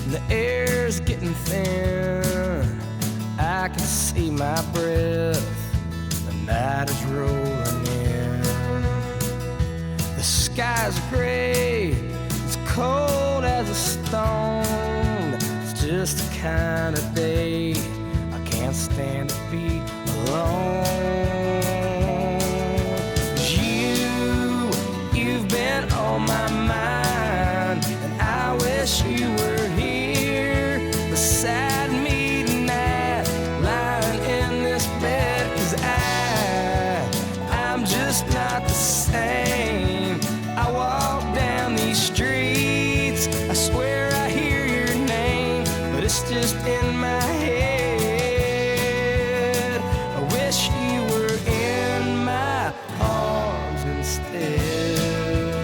and the air's getting thin. I can see my breath, the night is rolling in. The sky's gray, it's cold as a stone. It's just the kind of day I can't stand to be alone. 'Cause you've been on my mind, and I wish you were here beside me tonight, lying in this bed. 'Cause I'm just not the same. I walk down these streets, I swear I hear your name, but it's just in my head. I wish you were in my arms instead.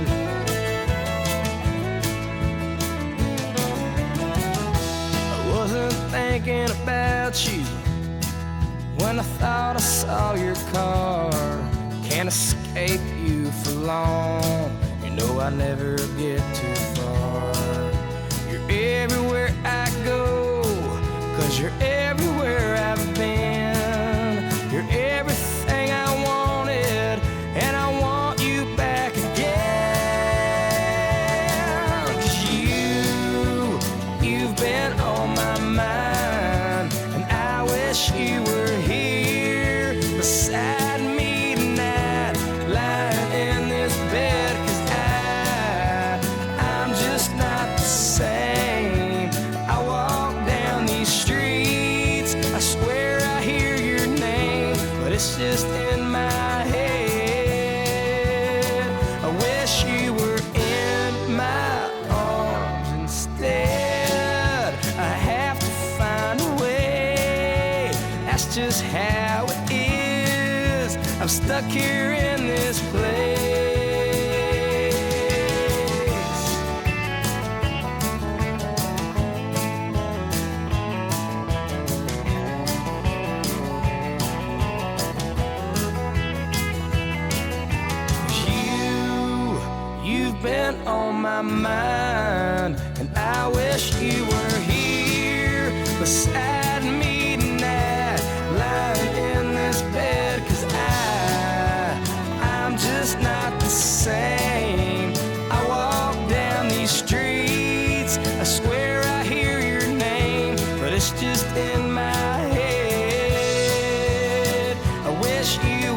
I wasn't thinking about you when I thought I saw your car. Can't escape you for long, you know I never get too far. You're everywhere I go, 'cause you're everywhere I've been. You're everything I wanted, and I want you back again. 'Cause you've been on my mind, and I wish you were here beside me tonight, lying in this bed. 'Cause I'm just not the same. I walk down these streets, I swear I hear your name, but it's just in my head. I wish you were in my arms instead. I have to find a way, that's just how it is. I'm stuck here in this place. You've been on my mind, and I wish you were here beside me tonight, lying in this bed. 'Cause I'm just not the same. I walk down these streets, I swear I hear your name, but it's just in my head. I wish you